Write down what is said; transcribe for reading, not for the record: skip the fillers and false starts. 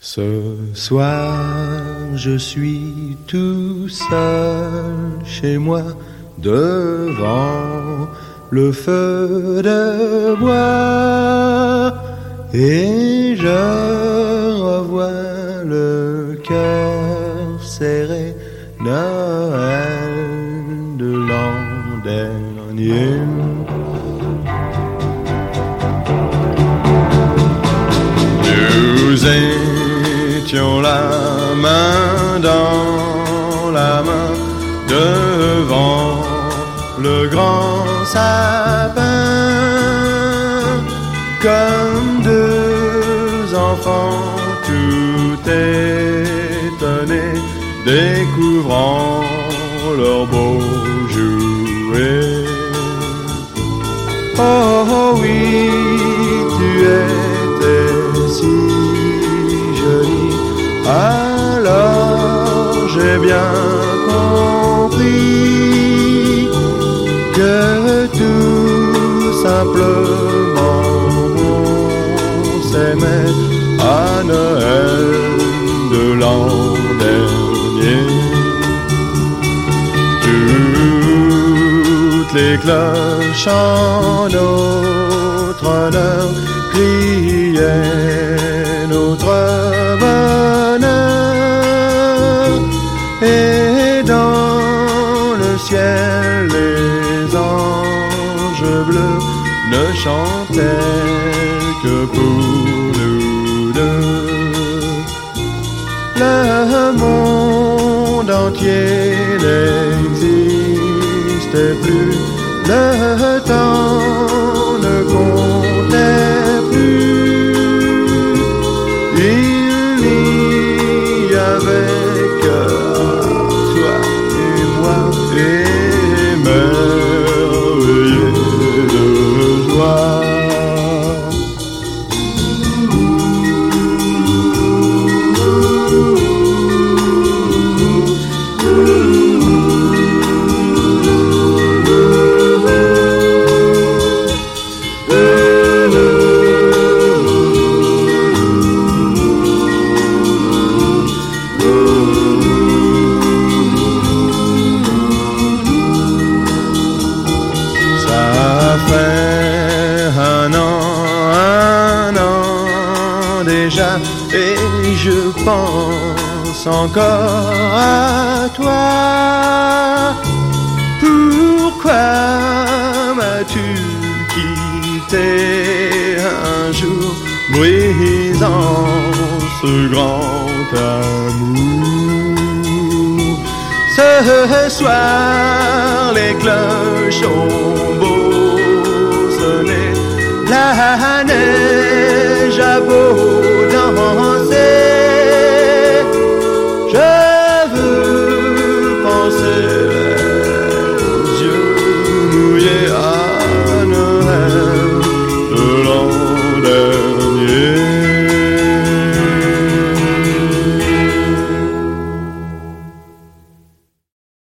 Ce soir, je suis tout seul chez moi devant le feu de bois et je revois le cœur serré Noël de l'an dernier. Nous étions la main dans la main devant le grand sapin, comme deux enfants tout étonnés, découvrant leurs beaux jouets. Oh oui, tu étais si jolie, alors j'ai bien compris que tout simplement on s'aimait à Noël de l'an dernier. Toutes les cloches en notre honneur criaient notre bonheur, et dans le ciel les anges bleus ne chantaient que pour nous deux. Le monde entier n'existait plus, le temps ne comptait plus. Il n'y avait que toi et moi, émerveillés de joie. Déjà, et je pense encore à toi. Pourquoi m'as-tu quitté un jour, brisant ce grand amour? Ce soir, les cloches ont beau sonner, la neige a beau